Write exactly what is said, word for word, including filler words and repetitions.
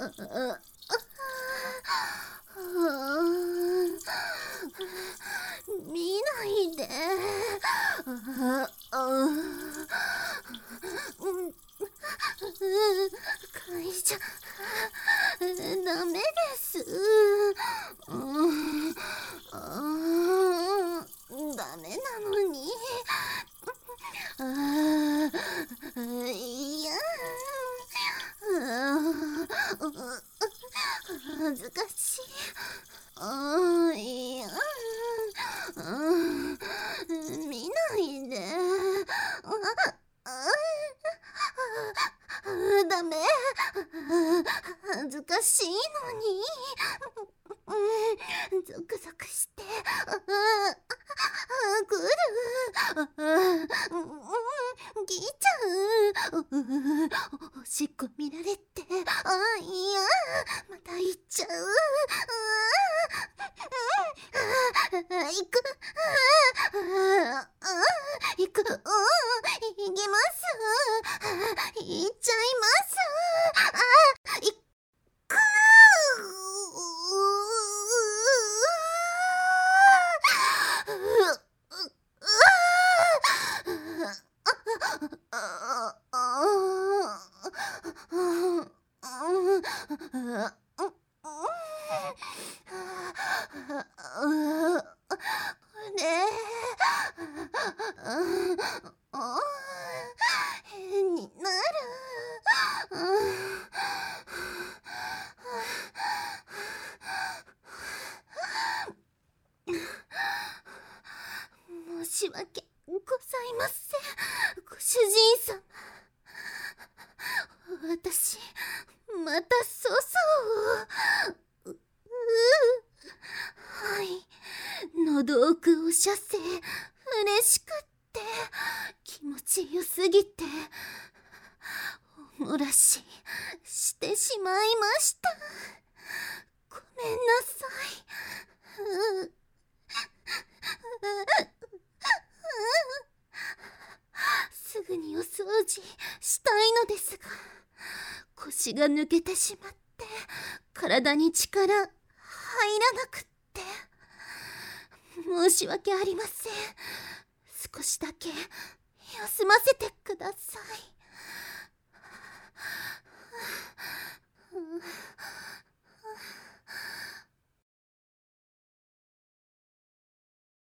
見ないで。会社ダメです。ダメなのに。いや、恥ずかしい。あいや、見ないで。ダメ。恥ずかしいのに。ゾクゾクして。来る。来ちゃう。おしっこ見られて。あ、いや、また行っちゃう。行く。行く。行きます。行っちゃいます。あ、行く。変になる。申し訳ございません、ご主人様。私、また粗相を。はい、喉奥お射精、嬉しくって気持ちよすぎてお漏らししてしまいました。ごめんなさい。すぐにお掃除したいのですが、腰が抜けてしまって体に力入らなくって。申し訳ありません。少しだけ休ませてください。